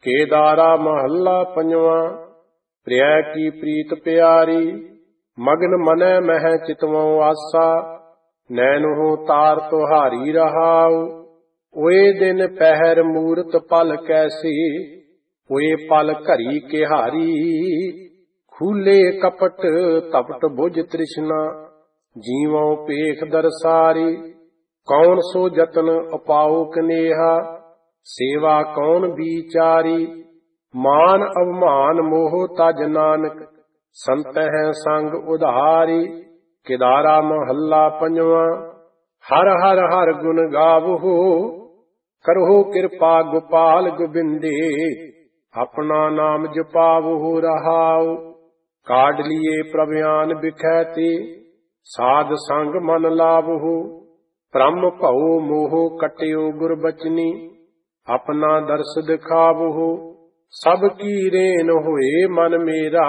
केदारा महला पंजवा। प्रिय की प्रीत प्यारी, मगन मनै मह चितवों आसा। नैनों तार तुहारी रहाऊ, ओए दिन पहर मूरत पल कैसी। ओए पल घरी के हारी, खूले कपट तपट बुझ तृष्णा। जीवों पेख दरसारी, कौन सो जतन अपाओ कनेहा। सेवा कौन बीचारी, मान अवमान मोह तज नानक। संतह संग उधारी, केदारा महला पंजवा। हर हर हर गुण गावहु, करहु कृपा गोपाल गोबिंदे। अपना नाम जपावहु रहाऊ, काढ़ लिए प्रभयान बिखैते। साध संग मन लावहु, ब्रह्म भऊ मोह कट्यो गुरबचनी। अपना दर्श दिखावहु, सब की रेन होए मन मेरा।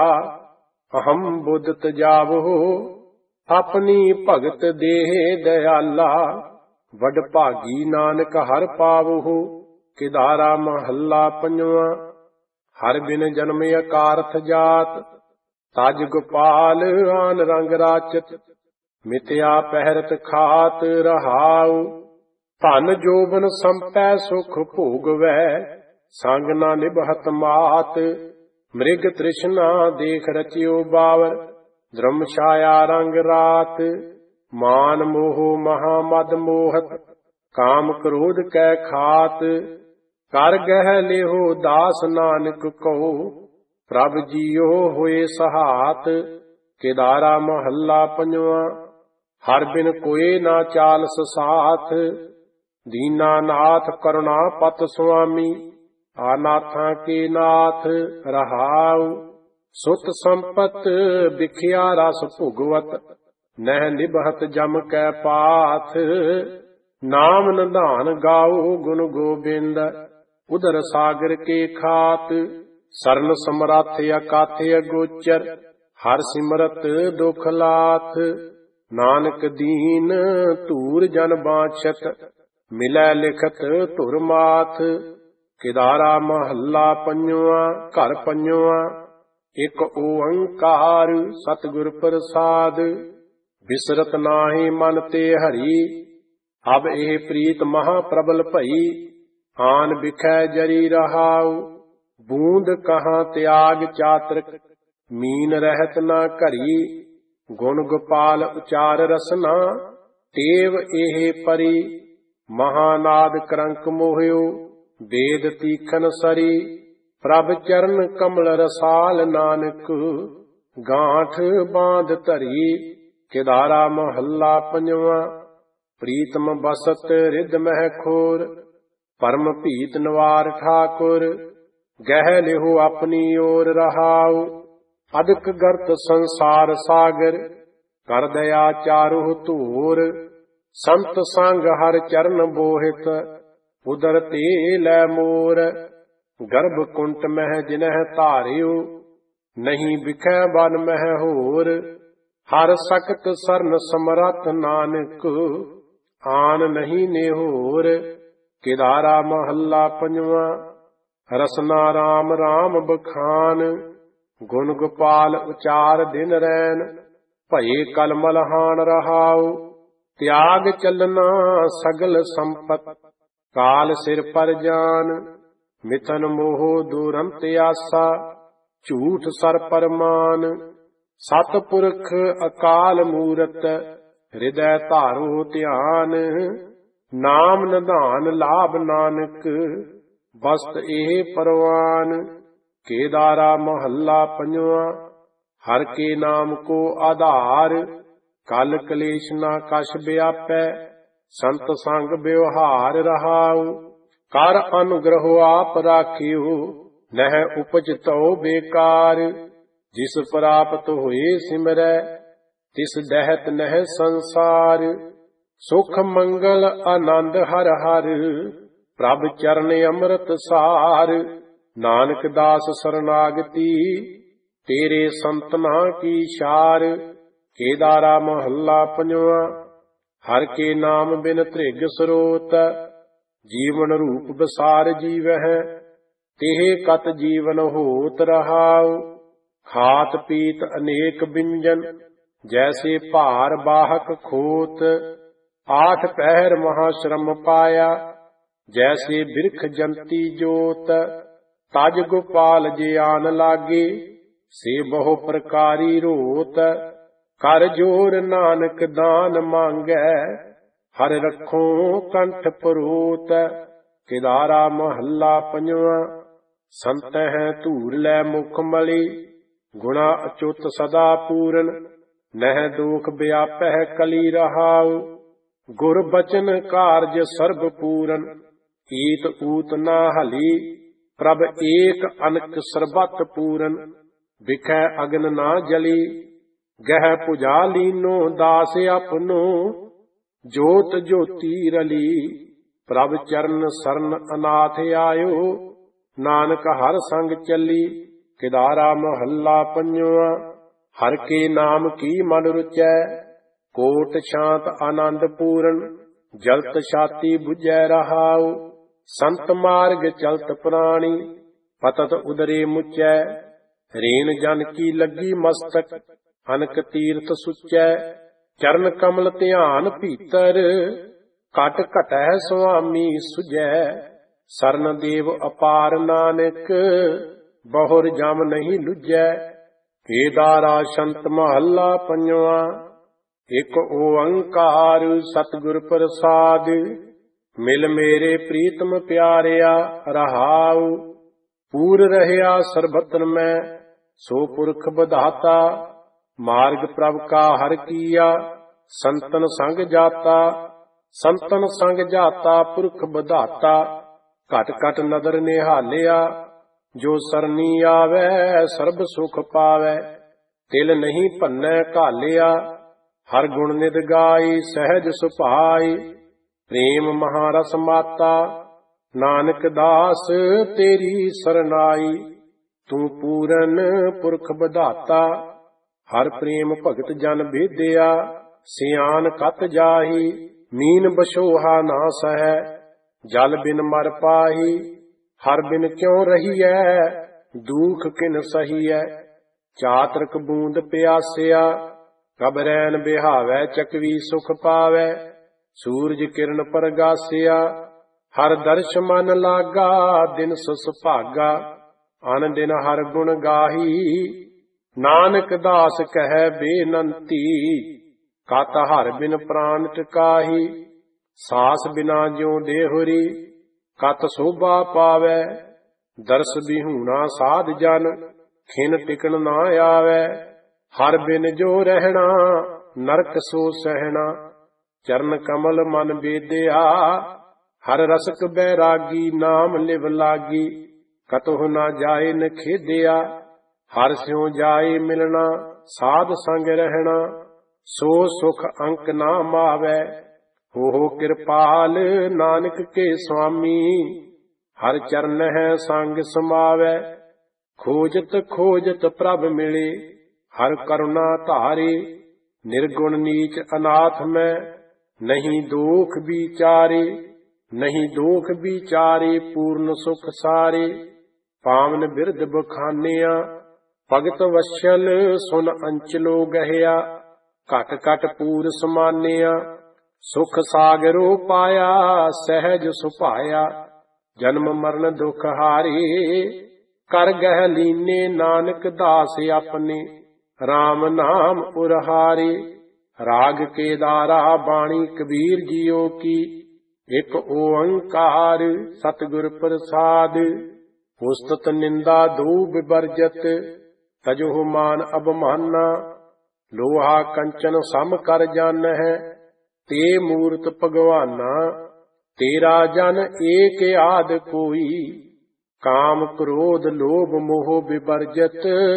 अहम बुद्ध तजावहु, अपनी भगत देह दयाला। वड भागी नानक हर पावहु, केदारा महला पंजवा। हर बिन जन्म अकारथ जात, तज गोपाल आन रंग राचत। मिथ्या पहरत खात रहाऊ, धन जोबन संपै सुख भोगवै। संग ना निभहत मात, मृग तृष्णा देख रचियो बावर। द्रम छाया रंग रात, मान मोह महामद मोहत। काम क्रोध कै खात, कर गह लेहो दास नानक कहो। प्रभ जियो होए सहात, केदारा महला पंजवा। हर बिन कोई ना चालस साथ, दीना नाथ करुणा पत स्वामी। आनाथा के नाथ रहाऊ, सुत संपत बिखिया रस भुगवत। नह निभहत जम कै पाथ, नाम निधान गाओ गुण गोबिंद। उदर सागर के खात, सरन समराथ अकाथ अगोचर। हर सिमरत दुख लाथ, नानक दीन धूर जन बाछत। मिलै लिखत धुर माथ, केदारा महला पंजवा। घर पंजवा। एक ओंकार सतगुर प्रसाद, बिसरत नाहि मन ते हरि। अब एह प्रीत महा प्रबल भई, आन बिखै जरी रहाऊ। बूंद कहाँ त्याग चातरक, मीन रहत न घरी। गुण गोपाल उचार रसना, टेव एह परी। महानाद करंक मोहियो, वेद तीखन सरी। प्रभ चरण कमल रसाल नानक, गांठ बांध धरी। केदारा महला पंजवा। प्रीतम बसत रिद मह खोर, परम भीत नवार ठाकुर। गह लिहो अपनी ओर रहाऊ, अधिक गर्त संसार सागर। कर दया चारुह तूर, संत संग हर चरण बोहित। उदर ते लै मोर, गर्भ कुंट मह जिनह धारियो। नहीं बिखै बन मह होर, हर सकत सरन समरथ नानक। आन नहीं नेहोर, केदारा महला पंजवा। रसना राम राम बखान, गुण गोपाल उचार दिन रैन। भये कलमल हान रहाऊ, त्याग चलना सगल संपत। काल सिर पर जान, मिथन मोह दुरंत आसा। झूठ सर पर मान, सतपुरख अकाल मूरत। हृदय धारो ध्यान, नाम निधान लाभ नानक। बस्त एह परवान, केदारा महला पंजवा। हर के नाम को आधार, कल कलेश ना कछ व्यापै। संत संग व्यवहार रहाऊ, कर अनुग्रह आप राखियो। नह उपज तो बेकार, जिस प्राप्त होए सिमरै। तिस दहत नह संसार, सुख मंगल आनंद हर हर। प्रभ चरण अमृत सार, नानक दास शरणागति। तेरे संतना की शार, केदारा महला पंजवा। हर के नाम बिन त्रिग स्रोत, जीवन रूप बसार जीवह। तेहे कत जीवन होत रहाउ। खात पीत अनेक बिंजन, जैसे भार बाहक खोत। आठ पहर महाश्रम पाया, जैसे बिरख जंती जोत। तज गोपाल जे आन लागे, से बहु प्रकारी रोत। कर जोर नानक दान मांगै, हर रखो कंठ परोत। केदारा महला पंजवा। संत है धूर लै मुख मलि, गुणा अचुत सदा पूरन। नह दोख व्यापह कली रहाउ, गुर बचन कारज सर्ब पूरन। ईत ऊत ना हली, प्रभ एक अनक सर्बत पूरन। बिखै अगन ना जली, गह पुजा लीनो दास अपनो। जोत ज्योति रली, प्रभ चरण सरन अनाथ आयो। नानक हर संग चली, केदारा महला पंजवा। हर के नाम की मन रुचै, कोट शांत आनंद पूरन। जलत छाती बुझै रहाउ, संत मार्ग चलत प्राणी। पतत उदरे मुचै, रेन जन की लगी मस्तक। अनक तीर्थ सुचै, चरण कमल ध्यान भीतर। कट घटै स्वामी सुझै, सरन देव अपार नानक। बहुर जम नहीं लुझै। केदारा संत महला पंजवा। एक ओंकार सतगुर प्रसाद, मिल मेरे प्रीतम प्यारिया रहाउ। पूर रहया सरबतन में, सो पुरख बधाता। मार्ग प्रभ का हर किया, संतन संग जाता। संतन संग जाता पुरख बधाता। घट घट नदर निहालिया, जो सरनी आवे सर्ब सुख पावे। तिल नहीं भन्नै घालिया, हर गुण निद गाई सहज सुभाई। प्रेम महारस माता, नानक दास तेरी सरनाई। तू पूरन पुरख बधाता, हर प्रेम भगत जन भेदिया। सियान कत जाही, मीन बछोहा ना सहै। जल बिन मर पाही, हर बिन क्यों रहीऐ। दुख किन सहीऐ, चातरक बूंद प्यासिया। कब रैन बिहावै चकवी सुख पावै। सूरज किरण परगासिया, हर दर्श मन लागा। दिन सुभागा, अन दिन हर गुण गाही। नानक दास कहे बेनंती, कत हर बिन प्राण टिकाही। सास बिना ज्यों देहुरी, कत शोभा पावै। दर्श बिहूना साध जन, खिन टिकन ना आवै। हर बिन जो रहना, नरक सो सहना। चरण कमल मन बेदिया, हर रसक बैरागी। नाम लिव लागी, कतहु ना जाए न खेदिया। हर स्यों जाए मिलना, साध संग रहना। सो सुख अंक ना मावै। हो कृपाल नानक के स्वामी, हर चरण है संग समावै। खोजत खोजत प्रभ मिले, हर करुणा धारे। निर्गुण नीच अनाथ में, नहीं दोख बिचारे। नहीं दोख बिचारे, पूर्ण सुख सारे। पावन बिरद बखानिया, भगत वशल सुन अंचलो गहिया। घट घट पूर समानिया, सुख सागरो पाया। सहज सुभाया, जन्म मरण दुख हारे। कर गह लीने नानक दास अपने, राम नाम उरहारे। राग केदारा बाणी कबीर जियो की, एक ओंकार सतगुर प्रसाद। उस्तत निंदा दो विवर्जत, तजो मान अबमाना। लोहा कंचन सम कर जान है, ते मूरत भगवाना। तेरा जन एक आद कोई, काम क्रोध लोभ मोह विवर्जत।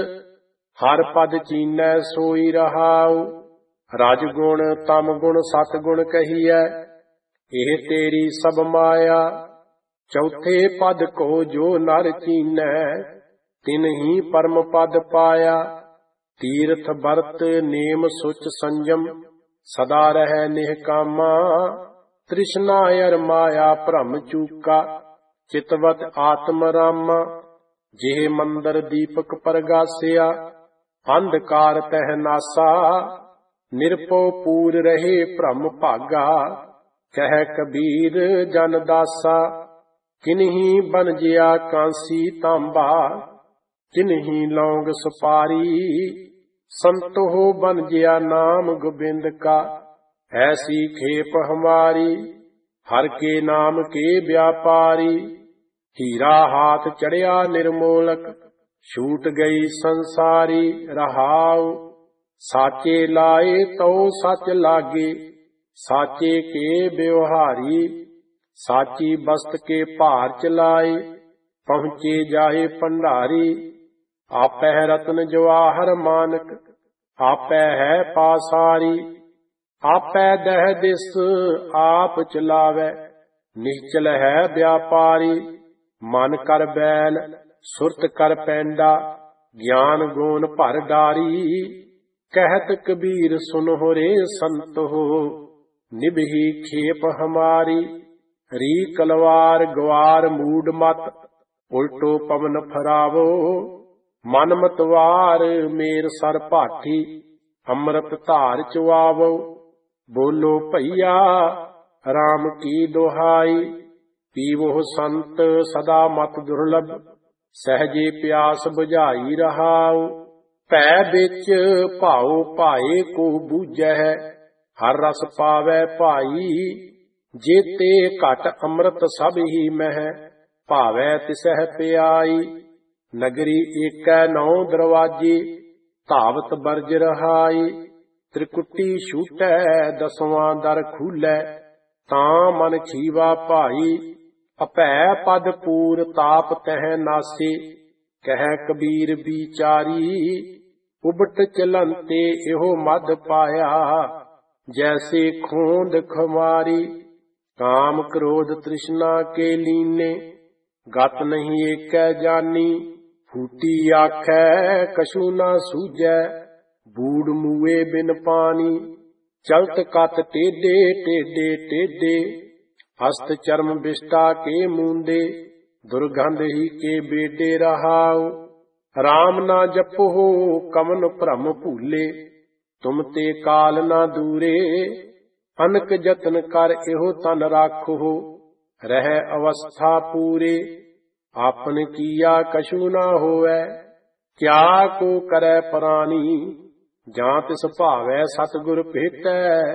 हर पद चीनै सोई रहाउ, रज गुण तम गुण सत गुण कहिए। एह तेरी सब माया, चौथे पद को जो नर चीनै। तिनहि परम पद पाया। तीर्थ बरत नेम सुच संयम, सदा रह निहकामा। तृष्णा अर माया भ्रम चूका, ਚਿਤਵਤ ਆਤਮ ਰਾਮਾ, ਜਿਹ ਮੰਦਰ ਦੀਪਕ ਪਰਗਾਸਿਆ, ਅੰਧਕਾਰ ਤਹਿ ਨਾਸਾ, ਨਿਰਭਉ ਪੂਰ ਰਹੇ ਭ੍ਰਮ ਭਾਗਾ, ਕਹਿ ਕਬੀਰ ਜਨ ਦਾਸਾ। ਕਿਨਹੀ ਬਨ ਜਿਆ ਕਾਂਸੀ ਤਾਂਬਾ, ਕਿਨਹੀ ਲੌਂਗ ਸੁਪਾਰੀ, ਸੰਤੋ ਬਨ ਜਿਆ ਨਾਮ ਗੋਬਿੰਦ का, ऐसी खेप हमारी, हर के नाम के व्यापारी। हीरा हाथ चढ़िया निर्मोलक, छूट गई संसारी रहाओ। साचे लाए तो सच लागे, साचे के व्यवहारी, साची बस्त के भार चलाए, पहुँचे जाए भंडारी। आपै रत्न जवाहर मानक, आपै है पासारी, आपै दह दिस आप चलावै, निश्चल है व्यापारी। मन कर बैल सुरत कर पैंडा, ज्ञान गुण भर डारी। कहत कबीर सुनो रे संत हो, निभही खेप हमारी। री कलवार ग्वार मूड मत, उल्टो पवन फरावो। मन मतवार मेर सर भाठी, अमृत धार चुआवो। बोलो भैया राम की दोहाई, पीवो संत सदा मत दुर्लभ, सहजे प्यास बुझाई रहाओ। भै बिच भाओ भाए को बूझै, हर रस पावै भाई। जेते घट अमृत सब ही मह, भावै तिसह प्याई। नगरी एकै नौ दरवाजे, धावत बरज रहाई। त्रिकुटी छूटै दसवां दर खूलै, तां मन खीवा भाई। अपै पद पूर ताप तह नासे, कह कबीर बिचारी। उबट चलंते एहो मद पाया, जैसे खोंद खुमारी। काम क्रोध तृष्णा के लीने, गत नहीं एकै जानी। फूटी आखै कछु ना सूझै, बूढ़ मुए बिन पानी। चलत कत टेढ़े टेढ़े टेढ़े, हस्त चर्म बिष्टा के मूंदे। दुर्गंध ही के बेडे रहाओ। राम ना जपो कमन भ्रम भूले, तुम ते काल ना दूरे। अनक जतन कर एहो तन राखो, रह अवस्था पूरे। आपन किया कछु ना होवै, क्या को करे प्राणी। जां तिस भावै सतगुर भेटै,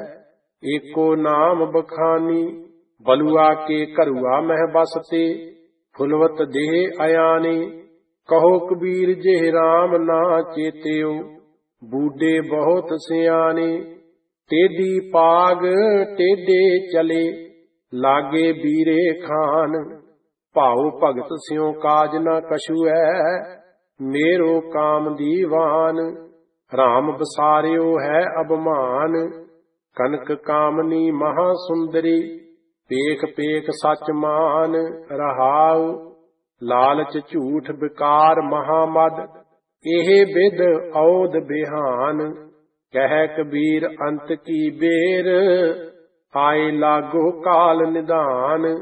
एको नाम बखानी। बलुआ के करुआ मह बसते, फुलवत देह अयाने। कहो कबीर जेह राम ना चेत्यो, बूढ़े बहुत सियाने। टेढ़ी पाग टेढ़े चले, लागे बीरे खान। भाऊ भगत स्यों काज न कछु है, मेरो काम दीवान। राम बसारियो है अबमान, कनक कामनी महा सुंदरी। पेख पेख सच मान रहाउ, लालच झूठ बिकार महामद। एहे बिद औद बिहान, कह कबीर अंत की बेर। आए लागो काल निदान।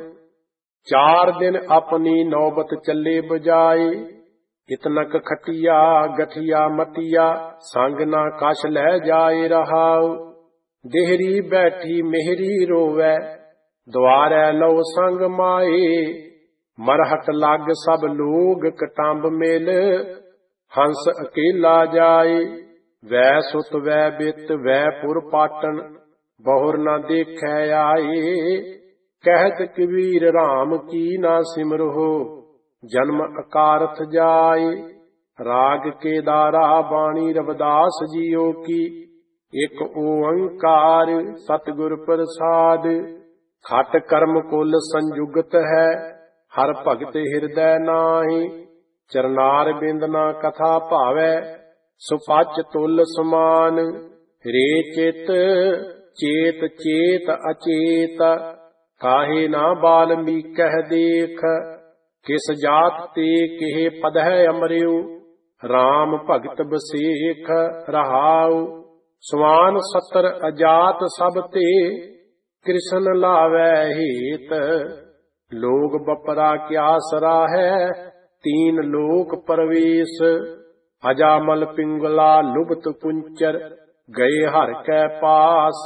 4 दिन अपनी नौबत चले बजाए, इतनक खटिया गठिया मटिया। संग ना कछ लै जाए रहाओ। देहरी बैठी मेहरी रोवै, द्वारै लो संग माए। मरहट लग सब लोग कटंब मिल, हंस अकेला जाए। वै सुत वै बित वै पुर पाटन, बहुर न देखै आए। कहत कबीर राम की ना सिमरो, जन्म अकारथ जाए। राग केदारा बाणी रविदास जियो की, एक ओंकार सतगुर प्रसाद। खट कर्म कुल संयुगत है, हर भगत हृदय नाहि। चरनार बिंद ना कथा भावै, सुपच तुल समान। रे चित चेत चेत अचेत, काहे ना बाल्मीकि देख। किस जात ते केहे पद है अमरियो, राम भगत बसेख रहाउ। स्वान 70 अजात सब ते, कृष्ण लावै हेत। लोग बपरा क्या सराहै, तीन लोक परवेश। अजामल पिंगला लुब्त कुंचर, गए हर कै पास।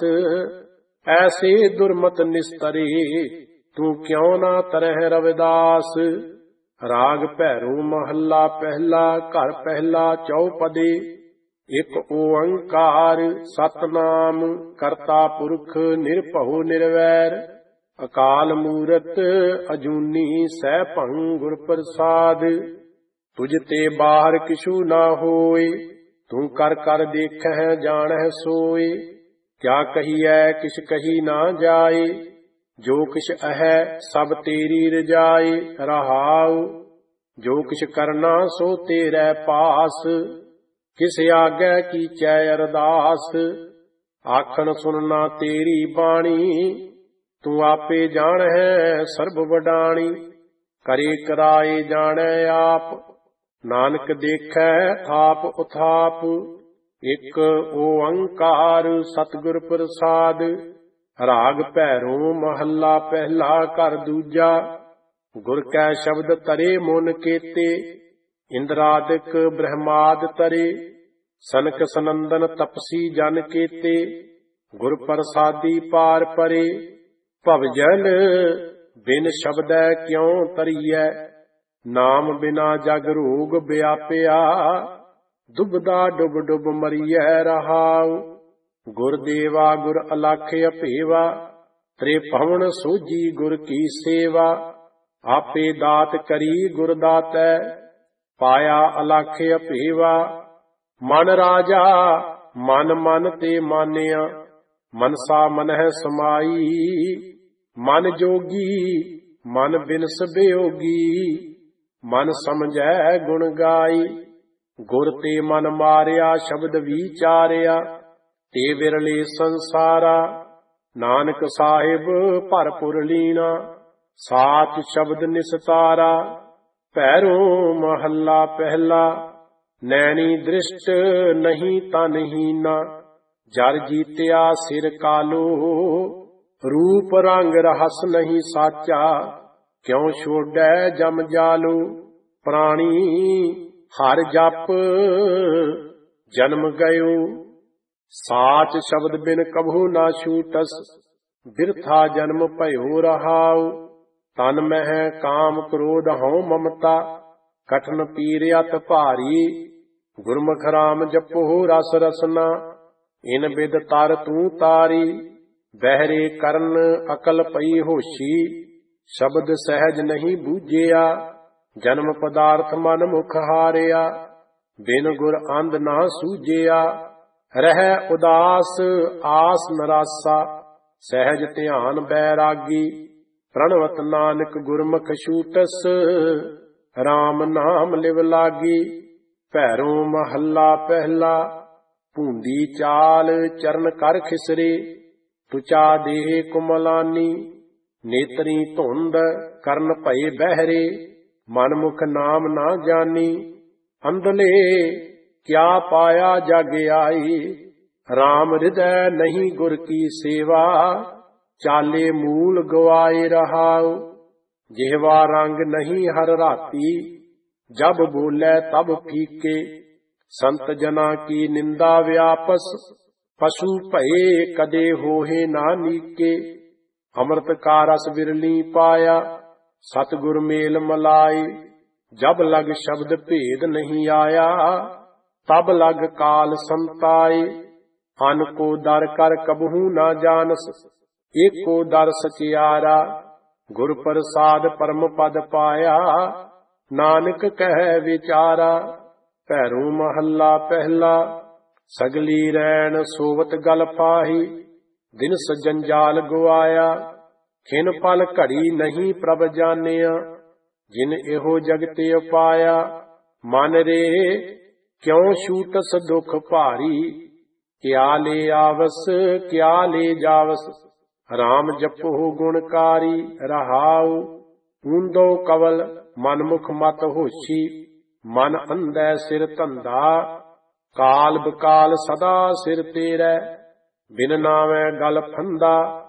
ऐसे दुर्मत निस्तरे, तू क्यों ना तरह रविदास। राग भैरो महला पहला, घर पहला चौपदे। एक ओंकार सतनाम, करता पुरख निरभਉ निरवैर। अकाल मूरत अजूनी, सैभं गुर प्रसाद। तुझ ते बाहर किछु ना होए, तू कर कर देखह जानह सोए। क्या कहिए किछ कही ना जाए, जो किछ अहै सब तेरी रजाए। रहाउ जो किछ करना सो तेरे पास, किस आगे कीचै अरदास। आखन सुनना तेरी बाणी, तू आपे जान है सर्ब वडाणी। करे कराए जाने आप, नानक देखै थाप उथाप। एक ओंकार सतगुर प्रसाद। राग भैरो महला पहला, घर दूजा। गुर कै शब्द तरे मुन केते, इंद्रादिक ब्रह्माद तरे। सनक सनंदन तपसी जन केते, गुर प्रसादी पार परे। भवजल बिन शब्दै क्यों तरियै, नाम बिना जग रोग व्यापया। दुबदा डुब डुब मरियै रहाउ, गुर देवा गुर अलख अपेवा। त्रिभुवन सोझी गुर की सेवा, आपे दात करी गुर दातै। पाया अलख अपेवा, मन राजा मन मन ते मानिया। मनसा मनह समाई, मन जोगी मन बिनस बेयोगी। मन समझै गुण गाई, गुर ते मन मारिया। शब्द विचारिया, ते विरले संसारा। नानक साहिब भरपुर लीना, साच शब्द निस्तारा। भैरो महला पहला, नैनी दृष्ट नहीं तनहीना। जर जीत्या सिर कालो, रूप रंग रहस नहीं साचा। क्यों छोड़ै जम जालो, प्राणी हर जप जन्म गयो। साच शब्द बिन कभू ना छूटस, बिरथा जन्म भयो रहाउ। तन मह काम क्रोध हਉ ममता, कठिन पीर अत भारी। गुरमुख राम जपो रस रसना, इन बिद तर तू तारी। बहरे करन अकल पई होशी, शब्द सहज नहीं बूझिया। जन्म पदार्थ मन मुख हारिया, बिन गुर अंध ना सूझिया। रह उदास आस नरासा, सहज ध्यान बैरागी। प्रणवत नानक गुरमुख छूटस, राम नाम लिव लागी। भैरो महला पहला, भूंदी चाल चरण कर खिसरे। तुचा देह कुमलानी, नेत्री धुंद करन भये बहरे। मन मुख नाम ना जानी, अंधले क्या पाया जग आई। राम हृदय नहीं गुर की सेवा, चाले मूल गवाए रहाओ। जिहवा रंग नहीं हर राती, जब बोले तब फीके। संत जना की निंदा व्यापस, पशु भये कदे होहे ना नीके। अमृत का रस बिरली पाया, सतगुर मेल मलाई। जब लग शब्द भेद नहीं आया, तब लग काल संताए। अन को दर कर कबहू ना जानस, एको दर सचियारा। गुर प्रसाद परम पद पाया, नानक कह विचारा। भैरो महला पहला, सगली रैन सोवत गल पाही। दिन जंजाल गुआया, खिन पल घड़ी नहीं प्रभ जानिया। जिन एहो जगते उपाया, मन रे क्यों छूटस दुख भारी। क्या ले आवस क्या ले जावस, राम जपो गुणकारी। रहाउ ऊंदो कवल मन मुख मत होशी। मन अंधै सिर धंधा, काल बकाल सदा सिर तेरै। बिन नावै गल फंदा,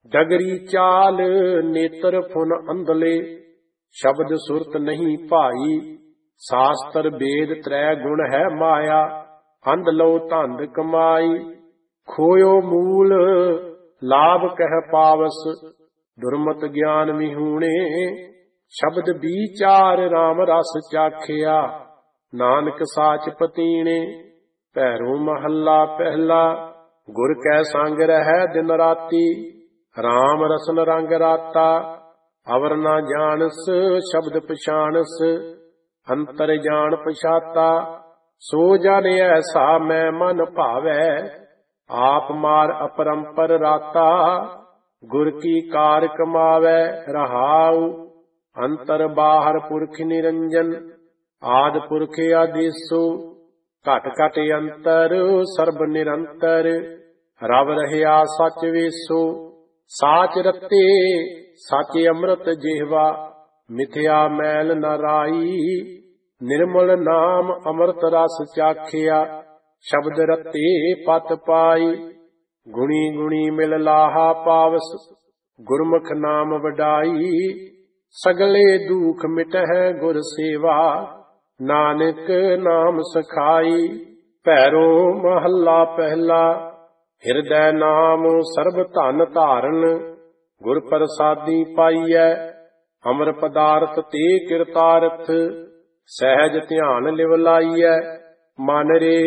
ਡਗਰੀ ਚਾਲ ਨੇਤਰ ਫੁਨ ਅੰਧਲੇ, ਸ਼ਬਦ ਸੁਰਤ ਨਹੀਂ ਭਾਈ। ਸਾਸਤਰ ਵੇਦ ਤ੍ਰੈ ਗੁਣ ਹੈ ਮਾਇਆ, ਅੰਧ ਲਉ ਧੰਦ ਕਮਾਈ। ਖੋਇਓ ਮੂਲ ਲਾਭ ਕਹਿ ਪਾਵਸ, ਦੁਰਮਤ ਗਿਆਨ ਵਿਹੂਣੇ। ਸ਼ਬਦ ਵਿਚਾਰ ਰਾਮ ਰਸ ਚਾਖਿਆ, ਨਾਨਕ ਸਾਚ ਪਤੀਣੇ। ਭੈਰੋ ਮਹੱਲਾ ਪਹਿਲਾ, ਗੁਰ ਕੈ ਸੰਗ ਰਹਿ ਦਿਨ ਰਾਤੀ। ਰਾਮ ਰਸਨ ਰੰਗ ਰਾਤਾ, ਅਵਰ ਨਾ ਜਾਣਸ ਸ਼ਬਦ ਪਛਾਣਸ। ਅੰਤਰ ਜਾਣ ਪਛਾਤਾ, ਸੋ ਜਨ ਐਸਾ ਮੈਂ ਮਨ ਭਾਵੈ। ਆਪ ਮਾਰ ਅਪਰੰਪਰ ਰਾਤਾ, ਗੁਰ ਕੀ ਕਾਰ ਕਮਾਵੈ ਰਹਾਉ। ਅੰਤਰ ਬਾਹਰ ਪੁਰਖ ਨਿਰੰਜਨ, ਆਦ ਪੁਰਖ ਆਦੇਸੋ। ਘਟ ਘਟ ਅੰਤਰ ਸਰਬ ਨਿਰੰਤਰ, ਰਵ ਰਹਿਆ ਸਚ ਵੇਸੋ। ਸਾਚ ਰਤੇ ਸਚ ਅੰਮ੍ਰਿਤ ਜਿਹਵਾ, ਮਿਥਿਆ ਮੈਲ ਨ ਰਾਈ। ਨਿਰਮਲ ਨਾਮ ਅੰਮ੍ਰਿਤ ਰਸ ਚਾਖਿਆ, ਸ਼ਬਦ ਰਤੇ ਪਤ ਪਾਈ। ਗੁਣੀ ਗੁਣੀ ਮਿਲ ਲਾਹਾ ਪਾਵਸ, ਗੁਰਮੁਖ ਨਾਮ ਵਡਾਈ। ਸਗਲੇ ਦੁਖ ਮਿਟਹਿ ਗੁਰ ਸੇਵਾ, ਨਾਨਕ ਨਾਮ ਸਖਾਈ। ਭੈਰੋ ਮਹੱਲਾ ਪਹਿਲਾ, ਹਿਰਦੈ ਨਾਮ ਸਰਬ ਧਨ ਧਾਰਨ। ਗੁਰ ਪ੍ਰਸਾਦੀ ਪਾਈਐ, ਅਮਰ ਪਦਾਰਥ ਤੇ ਕਿਰਤਾਰਥ। ਸਹਿਜ ਧਿਆਨ ਲਿਵ ਲਾਈਐ, ਮਨ ਰੇ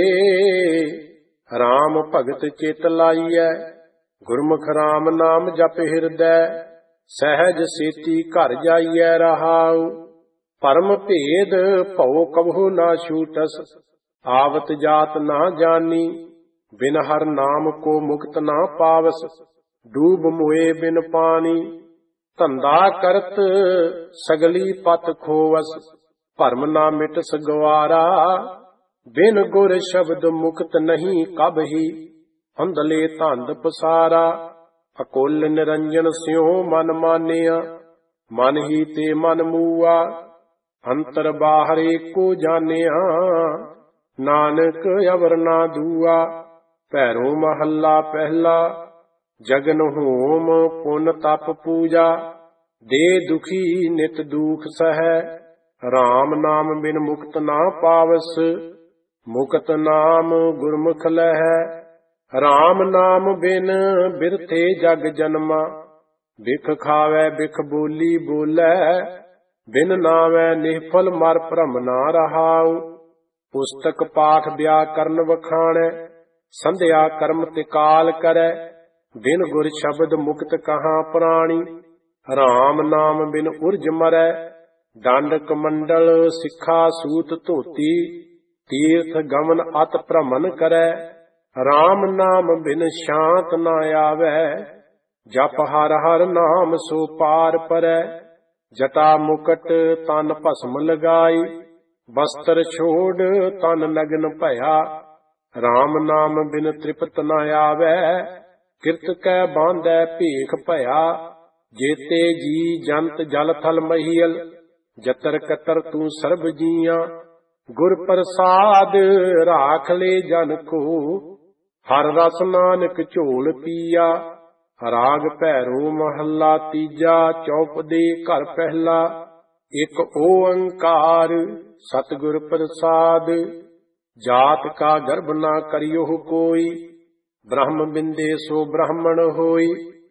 ਰਾਮ ਭਗਤ ਚਿਤ ਲਾਈਐ। ਗੁਰਮੁਖ ਰਾਮ ਨਾਮ ਜਪ ਹਿਰਦੈ, ਸਹਿਜ ਸੇਤੀ ਘਰ ਜਾਈਐ ਰਹਾਉ। ਪਰਮ ਭੇਦ ਭਉ ਕਬਹੁ ਨਾ ਛੂਟਸ, ਆਵਤ ਜਾਤ ਨਾ ਜਾਨੀ। ਬਿਨ ਹਰ ਨਾਮ ਕੋ ਮੁਕਤ ਨਾ ਪਾਵਸ, ਡੂਬ ਮੋਏ ਬਿਨ ਪਾਣੀ। ਧੰਦਾ ਕਰਤ ਸਗਲੀ ਪਤ ਖੋਵਸ, ਭਰਮ ਨਾ ਮਿਟਸ ਗਵਾਰਾ। ਬਿਨ ਗੁਰ ਸ਼ਬਦ ਮੁਕਤ ਨਹੀਂ ਕਬਹੀ, ਅੰਧਲੇ ਧੰਦ ਪਸਾਰਾ। ਅਕੁਲ ਨਿਰੰਜਨ ਸਿਉ ਮਨ ਮਾਨਿਆ, ਮਨ ਹੀ ਤੇ ਮਨ ਮੂਆ। ਅੰਤਰ ਬਾਹਰ ਏਕੋ ਜਾਣਿਆ, ਨਾਨਕ ਅਵਰ ਨਾ ਦੂਆ। ਭੈਰੋ ਮਹੱਲਾ ਪਹਿਲਾ, ਜਗਨ ਹੋਮ ਪੁਨ ਤਪ ਪੂਜਾ। ਦੇ ਦੁਖੀ ਨਿਤ ਦੁਖ ਸਹੈ, ਰਾਮ ਨਾਮ ਬਿਨ ਮੁਕਤ ਨਾ ਪਾਵਸ। ਮੁਕਤ ਨਾਮ ਗੁਰਮੁਖ ਲਹੈ, ਰਾਮ ਨਾਮ ਬਿਨ ਬਿਰਥੇ ਜਗ ਜਨਮਾ। ਬਿਖ ਖਾਵੈ ਬਿਖ ਬੋਲੀ ਬੋਲੇ, ਬਿਨ ਨਾਵੈ ਨਿਹਫਲ ਮਰ ਭਰਮ ਨਾ ਰਹਾਉ। ਪੁਸਤਕ ਪਾਠ ਵਿਆਕਰਨ ਵਖਾਣੈ, ਸੰਧਿਆ ਕਰਮ ਤੇ ਕਾਲ ਕਰੈ। ਬਿਨ ਗੁਰ ਸ਼ਬਦ ਮੁਕਤ ਕਹਾਂ ਪ੍ਰਾਣੀ, ਰਾਮ ਨਾਮ ਬਿਨ ਉਰਜ ਮਰੈ। ਦੰਡ ਕਮੰਡਲ ਸਿੱਖਾ ਸੂਤ ਧੋਤੀ, ਤੀਰਥ ਗਮਨ ਅਤ ਭ੍ਰਮਨ ਕਰੈ। ਰਾਮ ਨਾਮ ਬਿਨ ਸ਼ਾਂਤ ਨਾ ਆਵੈ, ਜਪ ਹਰ ਹਰ ਨਾਮ ਸੋ ਪਾਰ ਪਰੈ। ਜਟਾ ਮੁਕਟ ਤਨ ਭਸਮ ਲਗਾਈ, ਬਸਤਰ ਛੋੜ ਤਨ ਨਗਨ ਭਇਆ। ਰਾਮ ਨਾਮ ਬਿਨ ਤ੍ਰਿਪਤ ਨਾ ਆਵੈ, ਕਿਰਤ ਕੈ ਬਾਂਧੈ ਭੇਖ ਭਇਆ। ਜੇਤੇ ਜੀ ਜੰਤ ਜਲ ਥਲ ਮਹੀਲ, ਜਤਰ ਕਤਰ ਤੂੰ ਸਰਬ ਜੀਆਂ। ਗੁਰ ਪ੍ਰਸਾਦ ਰਾਖ ਲੈ ਜਨ ਕੋ, ਹਰ ਰਸ ਨਾਨਕ ਝੋਲ ਪੀਆ। ਰਾਗ ਭੈਰੋ ਮਹੱਲਾ ਤੀਜਾ, ਚੌਪਦੇ ਘਰ ਪਹਿਲਾ। ਇਕ ਓੰਕਾਰ ਸਤਿਗੁਰ ਪ੍ਰਸਾਦ, ਜਾਤ ਕਾ ਗਰਭ ਨਾ ਕਰਿਓ ਕੋਈ। ਬ੍ਰਹਮ ਬਿੰਦੇ ਸੋ ਬ੍ਰਾਹਮਣ ਹੋਈ,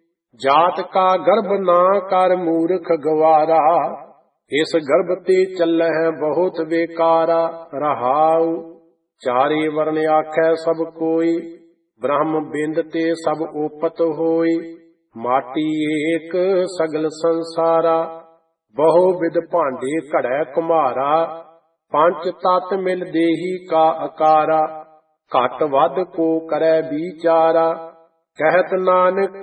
ਜਾਤ ਕਾ ਗਰਭ ਨਾ ਕਰ ਮੂਰਖ ਗਵਾਰਾ। ਇਸ ਗਰਭ ਤੇ ਚੱਲਹਿ ਬਹੁਤ ਬੇਕਾਰਾ ਰਹਾਉ। ਚਾਰੇ ਵਰਨ ਆਖੈ ਸਭ ਕੋਈ, ਬ੍ਰਹਮ ਬਿੰਦ ਤੇ ਸਭ ਓਪਤ ਹੋਈ। ਮਾਟੀ ਏਕ ਸਗਲ ਸੰਸਾਰਾ, ਬਹੁ ਵਿਦ ਭਾਂਡੇ ਘੜੈ ਕੁਮਾਰਾ। ਪੰਜ ਤਤ ਮਿਲ ਦੇਹੀ ਕਾ ਆਕਾਰਾ, ਘਟ ਵੱਧ ਕੋ ਕਰੈ ਵਿਚਾਰਾ। ਕਹਿਤ ਨਾਨਕ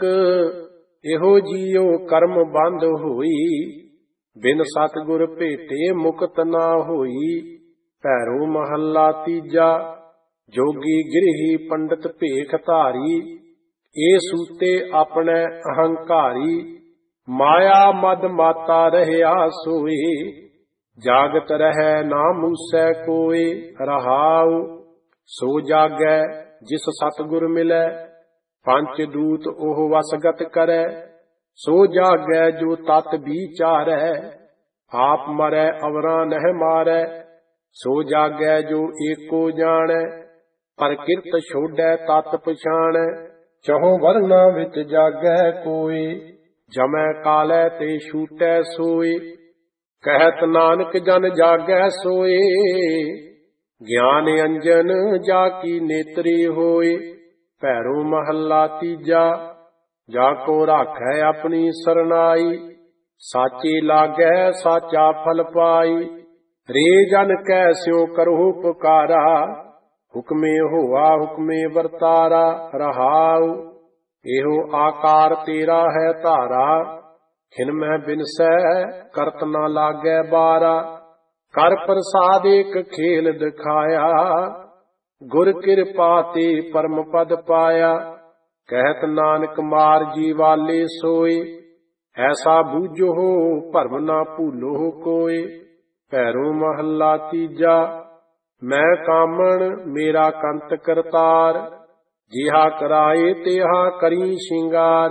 ਇਹੋ ਜੀਉ ਕਰਮ ਬੰਦ ਹੋਈ, ਬਿਨ ਸਤਿਗੁਰ ਭੇਟੇ ਮੁਕਤ ਨਾ ਹੋਈ। ਭੈਰੋ ਮਹੱਲਾ ਤੀਜਾ, ਜੋਗੀ ਗਿਰਹੀ ਪੰਡਤ ਭੇਖ ਧਾਰੀ। ਇਹ ਸੂਤੇ ਆਪਣੇ ਅਹੰਕਾਰੀ, ਮਾਇਆ ਮਦ ਮਾਤਾ ਰਹਿਆ ਸੋਏ। ਜਾਗਤ ਰਹਿ ਨਾ ਮੂਸੈ ਕੋਏ ਰਹਾਉ। ਸੋ ਜਾਗੈ ਜਿਸ ਸਤਿਗੁਰ ਮਿਲੈ, ਪੰਚ ਦੂਤ ਉਹ ਵਸਗਤ ਕਰੈ। ਸੋ ਜਾਗੈ ਜੋ ਤਤ ਵਿਚਾਰੈ, ਆਪ ਮਰੈ ਅਵਰਾਂ ਨਹਿ ਮਾਰੈ। ਸੋ ਜਾਗੈ ਜੋ ਏਕੋ ਜਾਣੈ, ਪ੍ਰਕਿਰਤ ਛੋੜੈ ਤਤ ਪਛਾਣੈ। ਚਹੁ ਵਰਨਾ ਵਿੱਚ ਜਾਗੈ ਕੋਇ, ਜਮੈ ਕਾਲੈ ਤੇ ਛੂਟੈ ਸੋਇ। ਕਹਿਤ ਨਾਨਕ ਜਨ ਜਾਗੈ ਸੋਏ, ਗਿਆਨ ਅੰਜਨ ਜਾ ਕੀ ਨੇਤਰੀ ਹੋਏ। ਭੈਰੋ ਮਹੱਲਾ ਤੀਜਾ। ਜਾ ਕੋ ਰਾਖੈ ਆਪਣੀ ਸਰਨਾਈ, ਸਾਚੇ ਲਾਗੈ ਸਾਚਾ ਫਲ ਪਾਈ। ਰੇ ਜਨ ਕੈ ਸਿਉ ਕਰਹੁ ਪੁਕਾਰਾ, ਹੁਕਮੇ ਹੋਆ ਹੁਕਮੇ ਵਰਤਾਰਾ। ਰਹਾਉ ਇਹੋ ਆਕਾਰ ਤੇਰਾ ਹੈ ਧਾਰਾ, ਖਿਨ ਮਹਿ ਬਿਨਸੈ ਕਰਤ ਨਾ ਲਾਗੈ ਬਾਰਾ। ਕਰ ਪ੍ਰਸਾਦ ਏਕ ਖੇਲ ਦਿਖਾਇਆ, ਗੁਰ ਕਿਰਪਾ ਤੇ ਪਰਮ ਪਦ ਪਾਇਆ। ਕਹਿਤ ਨਾਨਕ ਮਾਰ ਜੀ ਵਾਲੇ ਸੋਏ, ਐਸਾ ਬੂਝੋ ਭਰਮ ਨਾ ਭੂਲੋ ਕੋਏ। ਭੈਰੋ ਮਹੱਲਾ ਤੀਜਾ। ਮੈਂ ਕਾਮਣ ਮੇਰਾ ਕੰਤ ਕਰਤਾਰ, ਜਿਹਾ ਕਰਾਏ ਤਿਹਾ ਕਰੀ ਸ਼ਿੰਗਾਰ।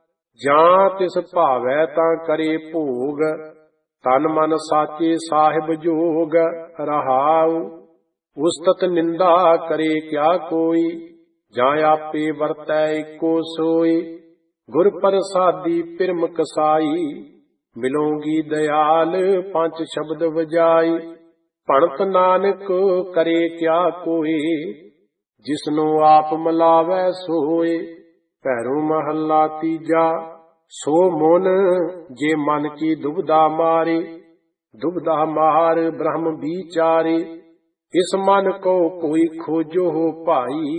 ਜਾਂ ਤਿਸ ਭਾਵੈ ਤਾਂ ਕਰੇ ਭੋਗ, ਤਨ ਮਨ ਸਾਚੇ ਸਾਹਿਬ ਜੋਗ। ਰਹਾਉ ਉਸਤਤ ਨਿੰਦਾ ਕਰੇ ਕਿਆ ਕੋਈ, ਜਾਂ ਆਪੇ ਵਰਤੈ ਏਕੋ ਸੋਈ। ਗੁਰ ਪ੍ਰਸਾਦੀ ਪਿਰਮ ਕਸਾਈ, ਮਿਲੋਂਗੀ ਦਇਆਲ ਪੰਜ ਸ਼ਬਦ ਵਜਾਈ। ਭਣਤ ਨਾਨਕ ਕਰੇ ਕਿਆ ਕੋਈ, ਜਿਸਨੂੰ ਆਪ ਮਿਲਾਵੈ ਸੋਏ। ਭੈਰੋ ਮਹੱਲਾ ਤੀਜਾ। ਸੋ ਮਨ ਜੇ ਮਨ ਕੀ ਦੁਬਿਧਾ ਮਾਰੇ, ਦੁਬਿਧਾ ਮਾਰ ਬ੍ਰਹਮ ਵਿਚਾਰੇ। ਇਸ ਮਨ ਕੋ ਕੋਈ ਖੋਜੋ ਹੋ ਭਾਈ,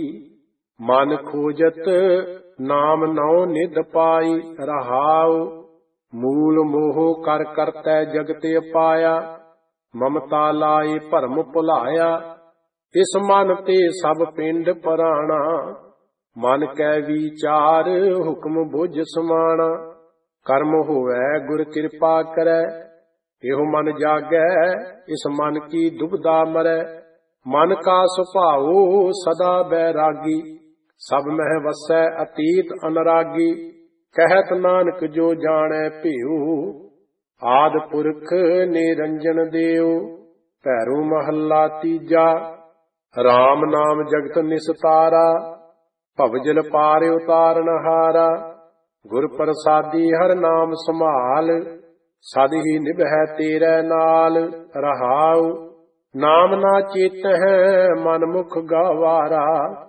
ਮਨ ਖੋਜਤ ਨਾਮ ਨਉ ਨਿਧ ਪਾਈ। ਰਹਾਉ ਮੂਲ ਮੋਹ ਕਰ ਕਰਤੈ ਜਗਤ ਅਪਾਇਆ, ਮਮਤਾ ਲਾਏ ਭਰਮ ਭੁਲਾਇਆ। ਇਸ ਮਨ ਤੇ ਸਭ ਪਿੰਡ ਪਰਾਣਾ, ਮਨ ਕੈ ਵਿਚਾਰ ਹੁਕਮ ਬੁਝ ਸਮਾਣਾ। ਕਰਮ ਹੋਵੈ ਗੁਰ ਕਿਰਪਾ ਕਰੈ, ਇਹੋ ਮਨ ਜਾਗੈ ਇਸ ਮਨ ਕੀ ਦੁਬਿਧਾ ਮਰੈ। ਮਨ ਕਾ ਸੁਭਾਉ ਸਦਾ ਬੈਰਾਗੀ, ਸਭ ਮਹਿ ਵਸੈ ਅਤੀਤ ਅਨਰਾਗੀ। ਕਹਿਤ ਨਾਨਕ ਜੋ ਜਾਣੈ ਭਿਉ, ਆਦਿ ਪੁਰਖ ਨਿਰੰਜਨ ਦੇਉ। ਭੈਰੋ ਮਹੱਲਾ ਤੀਜਾ। ਰਾਮ ਨਾਮ ਜਗਤ ਨਿਸਤਾਰਾ, ਭਵਜਲ ਪਾਰ ਉਤਾਰਨ ਹਾਰਾ। ਗੁਰ ਪ੍ਰਸਾਦੀ ਹਰ ਨਾਮ ਸੰਭਾਲ, ਸਦ ਹੀ ਨਿਭੈ ਤੇਰੇ ਨਾਲ। ਰਹਾਉ ਨਾਮ ਨਾ ਚੇਤਹਿ ਮਨ ਮੁਖ ਗਵਾਰਾ,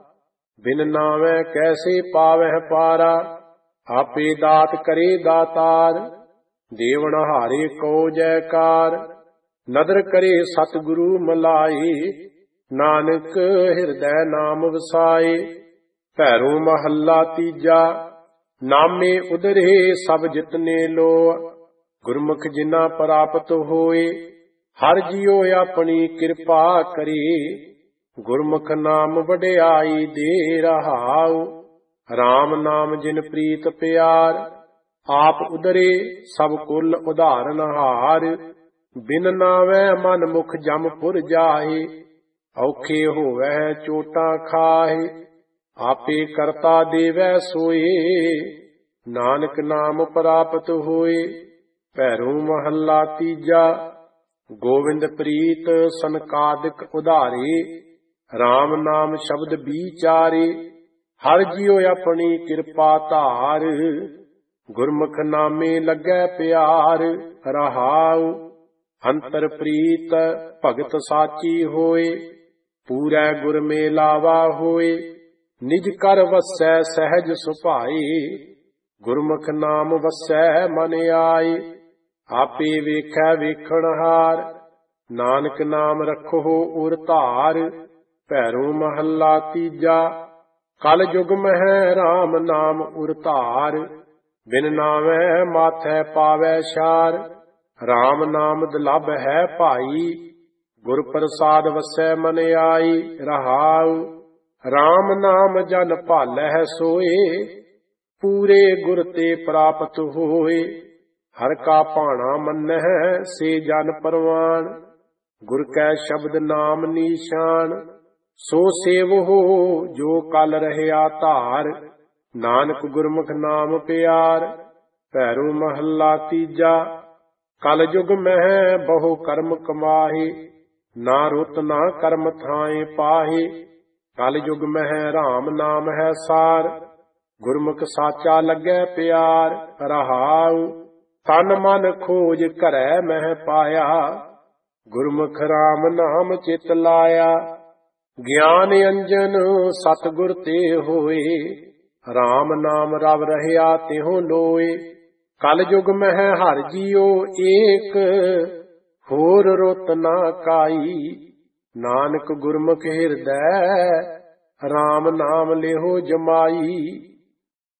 ਬਿਨ ਨਾਵੈ ਕੈਸੇ ਪਾਵਹਿ ਪਾਰਾ। ਆਪੇ ਦਾਤ ਕਰੇ ਦਾਤਾਰ, ਦੇਵਨ ਹਾਰੇ ਕੋ ਜੈਕਾਰ। ਨਦਰ ਕਰੇ ਸਤਿਗੁਰੂ ਮਲਾਈ, ਨਾਨਕ ਹਿਰਦੈ ਨਾਮ ਵਸਾਏ। ਭੈਰੋ ਮਹੱਲਾ ਤੀਜਾ। ਨਾਮੇ ਉਦਰੇ ਸਭ ਜਿਤਨੇ ਲੋ, ਗੁਰਮੁਖ ਜਿਨਾ ਪ੍ਰਾਪਤ ਹੋਏ। ਹਰ ਜਿਉ ਆਪਣੀ ਕਿਰਪਾ ਕਰੇ, ਗੁਰਮੁਖ ਨਾਮ ਵਡਿਆਈ ਦੇ। ਰਹਾਉ ਰਾਮ ਨਾਮ ਜਿਨ ਪ੍ਰੀਤ ਪਿਆਰ, ਆਪ ਉਦਰੇ ਸਭ ਕੁਲ ਉਧਾਰਨ ਹਾਰ। ਬਿਨ ਨਾਵੈ ਮਨ ਮੁਖ ਜਮ ਪੁਰ ਜਾਏ, ਔਖੇ ਹੋਵੈ ਚੋਟਾਂ ਖਾਏ। ਆਪੇ ਕਰਤਾ ਦੇਵੈ ਸੋਏ, ਨਾਨਕ ਨਾਮ ਪ੍ਰਾਪਤ ਹੋਏ। ਭੈਰੋ ਮਹੱਲਾ ਤੀਜਾ। ਗੋਵਿੰਦ ਪ੍ਰੀਤ ਸਨਕਾਦਿਕ ਉਧਾਰੇ, ਰਾਮ ਨਾਮ ਸ਼ਬਦ ਵਿਚਾਰੇ। ਹਰ ਜਿਉ ਆਪਣੀ ਕਿਰਪਾ ਧਾਰ, ਗੁਰਮੁਖ ਨਾਮੇ ਲੱਗੈ ਪਿਆਰ। ਰਹਾਉ ਅੰਤਰ ਪ੍ਰੀਤ ਭਗਤ ਸਾਚੀ ਹੋਏ, ਪੂਰੈ ਗੁਰ ਮੇਲਾਵਾ ਹੋਏ। ਨਿਜ ਕਰ ਵਸੈ ਸਹਿਜ ਸੁਭਾਈ, ਗੁਰਮੁਖ ਨਾਮ ਵਸੈ ਮਨ ਆਈ। ਆਪੇ ਵੇਖੈ ਵੇਖਣਹਾਰ, ਨਾਨਕ ਨਾਮ ਰੱਖੋ ਉਰ ਧਾਰ। ਭੈਰੋ ਮਹੱਲਾ ਤੀਜਾ। ਕਲ ਯੁਗ ਮਹਿ ਰਾਮ ਨਾਮ ਉਰ ਧਾਰ, ਬਿਨ ਨਾਵੈ ਮਾਥੈ ਪਾਵੈ ਛਾਰ। ਰਾਮ ਨਾਮ ਦੁਲਭ ਹੈ ਭਾਈ, ਗੁਰ ਪ੍ਰਸਾਦ ਵਸੈ ਮਨ ਆਈ। ਰਹਾਉ ਰਾਮ ਨਾਮ ਜਨ ਭਾਲੈ ਸੋਏ, ਪੂਰੇ ਗੁਰ ਤੇ ਪ੍ਰਾਪਤ ਹੋਏ। ਹਰ ਕਾ ਭਾਣਾ ਮੰਨਹਿ ਸੇ ਜਨ ਪਰਵਾਨ, ਗੁਰ ਕੈ ਸ਼ਬਦ ਨਾਮ ਨੀਸ਼ਾਨ। ਸੋ ਸੇਵਹੁ ਜੋ ਕਲ ਰਹਿਆ ਧਾਰ, ਨਾਨਕ ਗੁਰਮੁਖ ਨਾਮ ਪਿਆਰ। ਭੈਰੋ ਮਹੱਲਾ ਤੀਜਾ। ਕਲ ਯੁਗ ਮਹਿ ਬਹੁ ਕਰਮ ਕਮਾਹੇ, ਨਾ ਰੁੱਤ ਨਾ ਕਰਮ ਥਾਏ ਪਾਹੇ। ਕਲ ਯੁਗ ਮਹਿ ਰਾਮ ਨਾਮ ਹੈ ਸਾਰ, ਗੁਰਮੁਖ ਸਾਚਾ ਲੱਗੈ ਪਿਆਰ। ਰਹਾਉ ਤਨ ਮਨ ਖੋਜ ਘਰੈ ਮਹਿ ਪਾਇਆ, ਗੁਰਮੁਖ ਰਾਮ ਨਾਮ ਚਿਤ ਲਾਇਆ। ਗਿਆਨ ਅੰਜਨ ਸਤਿਗੁਰ ਤੇ ਹੋਏ, ਰਾਮ ਨਾਮ ਰਵ ਰਹਿਆ ਤਿਹੁ ਲੋਏ। ਕਲ ਯੁਗ ਮਹਿ ਹਰਿ ਜੀਉ ਏਕ, ਹੋਰ ਰੁੱਤ ਨਾ ਕਾਈ। ਨਾਨਕ ਗੁਰਮੁਖ ਹਿਰਦੈ, ਰਾਮ ਨਾਮ ਲਿਹੁ ਜਮਾਈ।